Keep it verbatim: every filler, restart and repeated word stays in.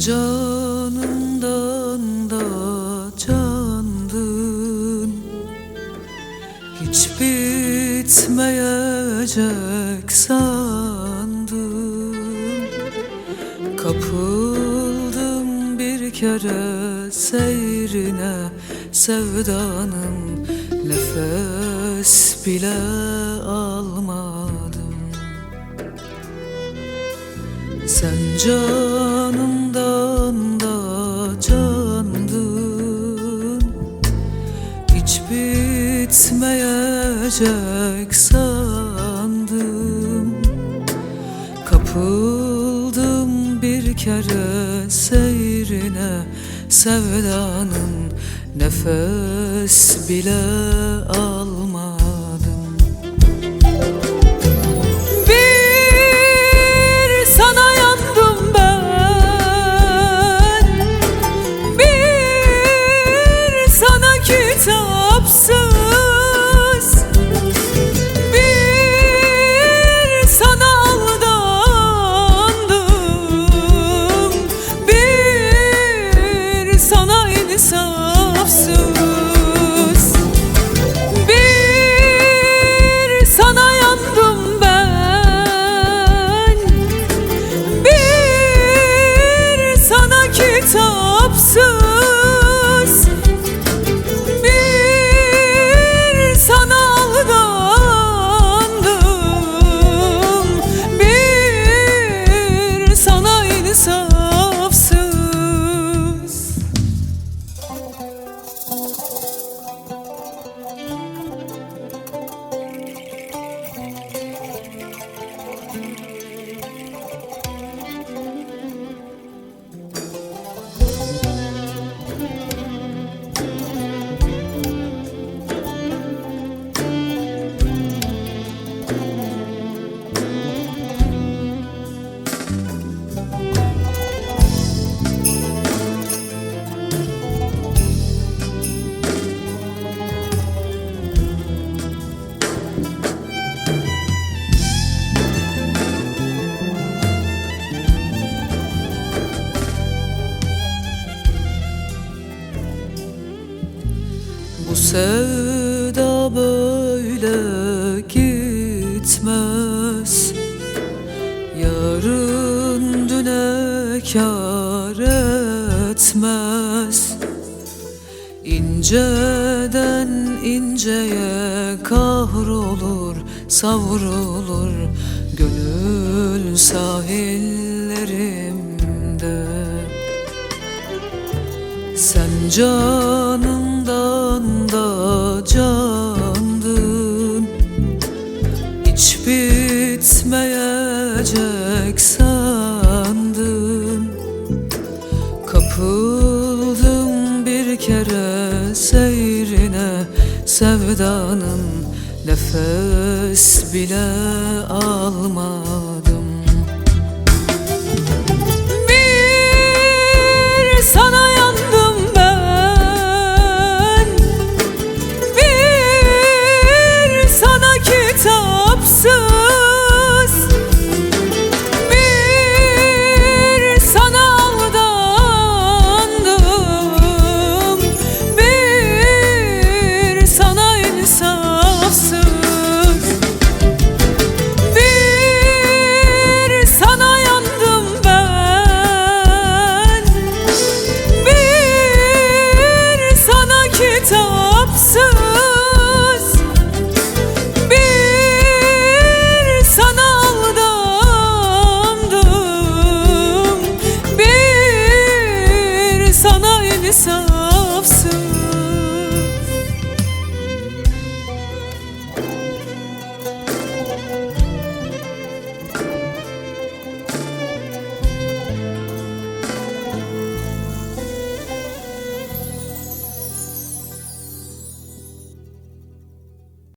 canımdan da candın, hiç bitmeyecek sandım. Kapıldım bir kere seyrine, sevdanın nefes bile almadım. Sen canımdan da candın, hiç bitmeyecek sandım. Kapıldım bir kere seyrine, sevdanın nefes bile almadım. Bir sana yandım ben, bir sana kitapsız, bir sana aldandım, bir sana insafsız. Bir sana yandım ben, bir sana kitapsız, bir sana aldandım, bir sana insafsız. Bu sevda böyle gitmez, yarın düne kâr etmez. İnceden inceye kahrolur, savrulur gönül sahillerimde. Sen canımdan da candın, hiç bitmeyecek sandın. Kapıldım bir kere seyrine, sevdanın nefes bile almadım. Bir sana yandım ben, bir sana kitapsız, bir sana aldandım, bir sana insafsız. Bir sana yandım ben, bir sana kitapsız, bir sana aldandım, bir sana insafsız.